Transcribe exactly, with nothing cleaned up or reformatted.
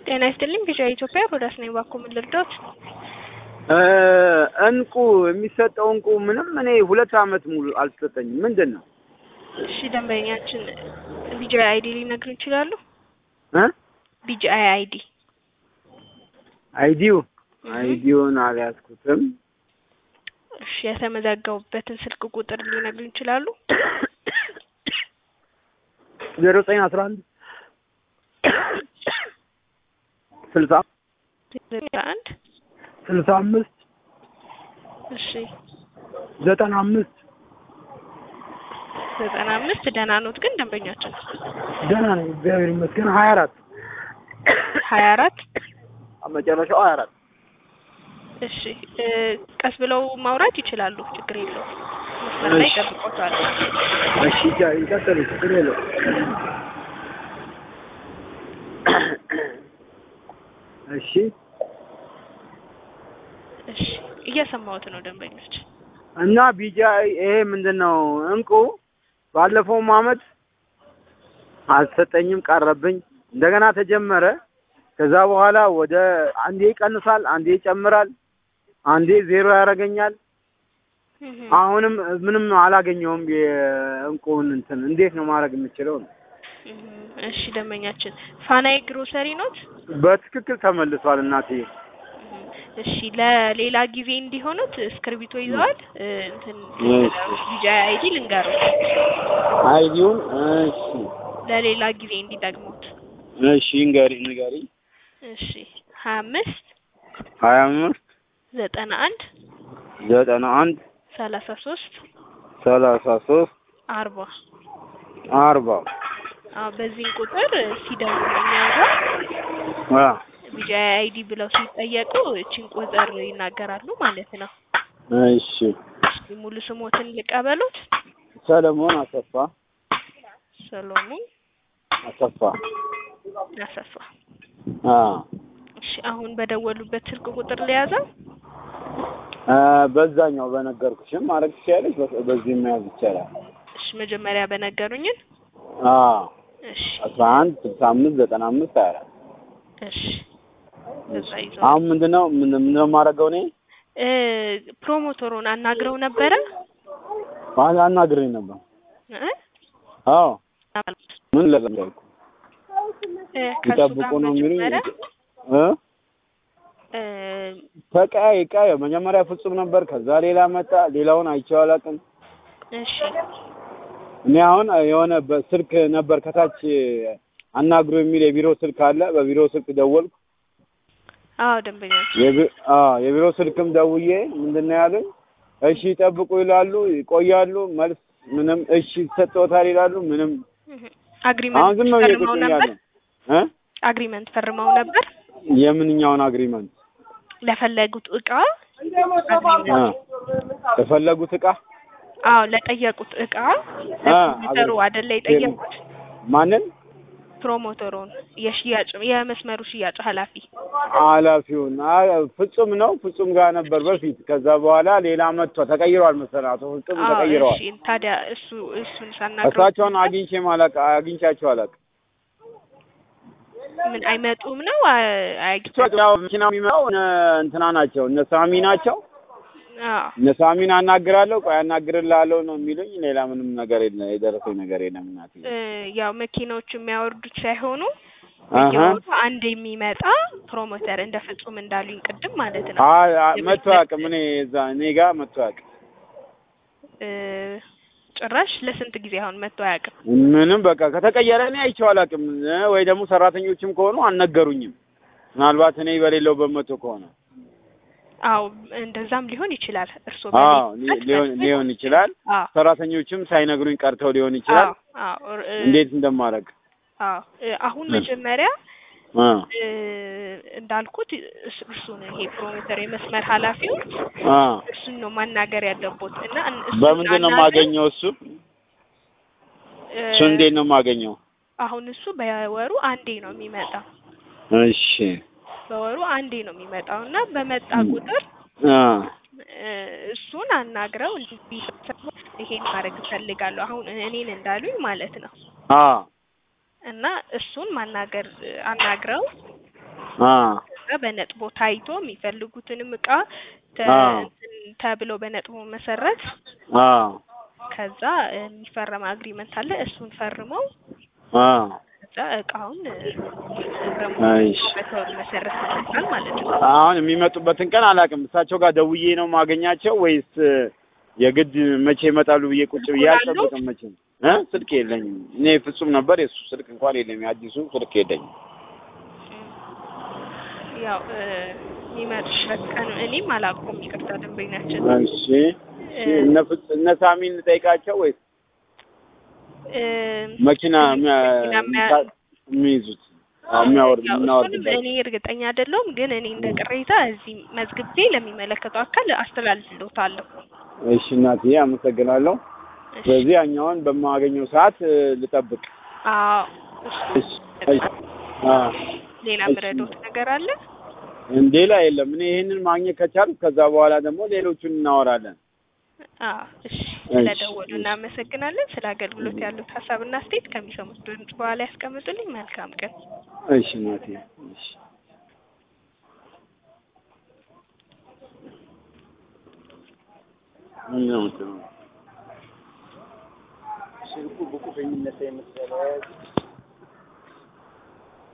ጤና ይስጥልኝ ቪዥን ኢትዮጵያ ሮዳስ ነኝ ባኮ ምን ልርዳዎት? እንቁ የሚሰጠው እንቁ ምንም እኔ ሁለት አመት ሙሉ አልተሰጠኝም። ምንድነው? እሺ ደንበኛችን ቢጂአይ አይዲ ሊነግሩ ይችላሉ? እ ቢጂአይ አይዲ አይዲው አይዲውን አልያዝኩትም። እሺ የተመዘገቡበትን ስልክ ቁጥር ሊነግሩ ይችላሉ? ዜሮ ዘጠኝ አስራ አንድ ስልሳ አንድ ስልሳ አምስት እሺ ዘጠና አምስት ዘጠና አምስት ደህና ኖት ግን ደንበኛችን? ደህና ነኝ እግዚአብሔር ይመስገን። ሀያ አራት ሀያ አራት መጨረሻው ሀያ አራት እሺ ቀስ ብለው ማውራት ይችላሉ፣ ችግር የለውም። መስመር ላይ ጠብቆታል። እሺ ይቀጥሉ፣ ችግር የለውም። እሺ እሺ እየሰማሁት ነው ደንበኞች። እና ቢጂአይ ይሄ ምንድነው እንቁ ባለፈው አመት አልሰጠኝም ቀረብኝ። እንደገና ተጀመረ። ከዛ በኋላ ወደ አንዴ ይቀንሳል፣ አንዴ ይጨምራል፣ አንዴ ዜሮ ያደርገኛል። አሁንም ምንም አላገኘውም። የእንቁን እንትን እንዴት ነው ማድረግ የምችለው? እሺ ደንበኛችን ፋናይ ግሮሰሪ ኖት? በትክክል ተመልሷል እናቴ። እሺ ለሌላ ጊዜ እንዲሆኑት እስክሪብቶ ይዘዋል? እንትን ቢጂአይ አይዲ ልንገሩት። አይዲውን እሺ ለሌላ ጊዜ እንዲጠቅሙት። እሺ እንገሪ ንገሪ። እሺ ሀያ አምስት ሀያ አምስት ዘጠና አንድ ዘጠና አንድ ሰላሳ ሶስት ሰላሳ ሶስት አርባ አርባ አዎ በዚህ ቁጥር ሲደውሉ እኛ ጋር አ ቢጂአይ አይዲ ብለው ሲጠየቁ እቺን ቁጥር ይናገራሉ ማለት ነው። እሺ ሙሉ ስሞትን ልቀበሉት? ሰለሞን አሰፋ። ሰሎሞን አሰፋ አሰፋ። አ እሺ አሁን በደወሉበት ስልክ ቁጥር ለያዘው? አ በዛኛው በነገርኩሽም ማድረግ ትችያለሽ፣ በዚህ መያዝ ይቻላል። እሺ መጀመሪያ በነገሩኝ? አ እሺ አስራ አንድ ስልሳ አምስት ዘጠና አምስት ሀያ አራት እሺ አሁን ምንድነው ምንድነው ማረጋው ነው? እ ፕሮሞተሩን አናግረው ነበረ? ማን አናግረኝ ነበር? እ አዎ ምን ለዘምራይ ይጠብቁ ነው የሚሉኝ እ እ ተቃይ ቃይ መጀመሪያ ፍጹም ነበር፣ ከዛ ሌላ መጣ። ሌላውን አይቼው አላውቅም። እሺ እኔ አሁን የሆነ በስልክ ነበር ከታች አናግሮ የሚል የቢሮ ስልክ አለ። በቢሮ ስልክ ደወልኩ። አዎ ደንበኛች የቢ አዎ የቢሮ ስልክም ደውዬ ምንድነው ያሉኝ? እሺ ይጠብቁ ይላሉ፣ ይቆያሉ። መልስ ምንም እሺ ሰጥቶታል ይላሉ። ምንም አግሪመንት ፈርመው ነበር? እ አግሪመንት ፈርመው ነበር? የምንኛውን አግሪመንት? ለፈለጉት እቃ አግሪመንት ለፈለጉት እቃ? አዎ ለጠየቁት እቃ ፕሮሞተሩ አይደለ የጠየቁት? ማንን? ፕሮሞተሩን የሽያጭ የመስመሩ ሽያጭ ኃላፊ ኃላፊውን ፍጹም ነው። ፍጹም ጋር ነበር በፊት። ከዛ በኋላ ሌላ መጥቶ ተቀይሯል መሰላቱ። ፍጹም ተቀይሯል። እሺ ታዲያ እሱ እሱን ሳናግረው እሳቸውን አግኝቼ ማለቅ አግኝቻቸው አላውቅ። ምን አይመጡም ነው? አይግቻው መኪናው የሚመጣው እንትና ናቸው፣ እነ ሳሚ ናቸው። አዎ እነ ሳሚን አናግራለሁ፣ ቆይ አናግርልሃለሁ ነው የሚሉኝ። ሌላ ምንም ነገር የለም፣ የደረሰኝ ነገር የለም እናቴ። ያው መኪናዎቹ የሚያወርዱት ሳይሆኑ አሃ አንድ የሚመጣ ፕሮሞተር እንደ ፍጹም እንዳሉኝ ቅድም ማለት ነው። አይ መጥቶ አያውቅም። እኔ እዛ እኔ ጋር መጥቶ አያውቅም። እ ጭራሽ ለስንት ጊዜ አሁን መጥቶ አያውቅም? ምንም በቃ ከተቀየረ እኔ አይቼው አላውቅም። ወይ ደግሞ ሰራተኞችም ከሆኑ አልነገሩኝም። ምናልባት እኔ በሌለው በመቶ ከሆነ አው እንደዛም ሊሆን ይችላል። እርሶ አዎ ሊሆን ሊሆን ይችላል። ሰራተኞችም ሳይነግሩኝ ቀርተው ሊሆን ይችላል። አዎ እንዴት እንደማደርግ አዎ አሁን መጀመሪያ አ እንዳልኩት እሱ ነው ይሄ ፕሮሞተር የመስመር ኃላፊው አ እሱ ነው ማናገር ያለበት እና በምንድን ነው የማገኘው? እሱ እሱ እንዴት ነው የማገኘው? አሁን እሱ በወሩ አንዴ ነው የሚመጣው። እሺ በወሩ አንዴ ነው የሚመጣው እና በመጣ ቁጥር አ እሱን አናግረው እንዲህ ይሄን ማድረግ ፈልጋለሁ አሁን እኔን እንዳሉኝ ማለት ነው። አ እና እሱን ማናገር አናግረው አዎ ከዛ በነጥቦ ታይቶ የሚፈልጉትንም እቃ አዎ ተብሎ በነጥቦ መሰረት አዎ ከዛ የሚፈረም አግሪመንት አለ እሱን ፈርመው አዎ ከዛ እቃውን አይሽ በተወሩ መሰረት ይሰጣል ማለት ነው። አሁን የሚመጡበትን ቀን አላውቅም። እሳቸው ጋር ደውዬ ነው ማገኛቸው ወይስ የግድ መቼ ይመጣሉ ብዬ ቁጭ ብዬ አልጠብቅም? መቼ እ ስልክ የለኝም እኔ ፍጹም ነበር የሱ ስልክ እንኳን የለኝም። የአዲሱ ስልክ የለኝም። ያው የሚመጡበት ቀን እኔም አላውቀውም። ይቅርታ ደንበኛችን። እሺ እሺ እነ ፍጹም እነ ሳሚን ልጠይቃቸው ወይስ መኪና የሚይዙት የሚያወርድ የሚያወርድበት? እኔ እርግጠኛ አይደለሁም፣ ግን እኔ እንደ ቅሬታ እዚህ መዝግቤ ለሚመለከተው አካል አስተላልፍልዎታለሁ። እሺ እናትዬ አመሰግናለሁ። ስለዚህ ያኛውን በማገኘው ሰዓት ልጠብቅ። አዎ እሺ እሺ አዎ ሌላ ምረዶት ነገር አለ? ሌላ የለም። እኔ ይሄንን ማግኘት ከቻልኩ ከዛ በኋላ ደግሞ ሌሎቹን እናወራለን። አዎ እሺ ስለደወሉ እናመሰግናለን። ስለ አገልግሎት ያሉት ሀሳብና አስተያየት ከሚሰሙት ድምጽ በኋላ ያስቀምጡልኝ። መልካም ቀን። እሺ እናቴ እሺ ነው ነው ስልኩ ብቁ በሚነሳ የመሰለ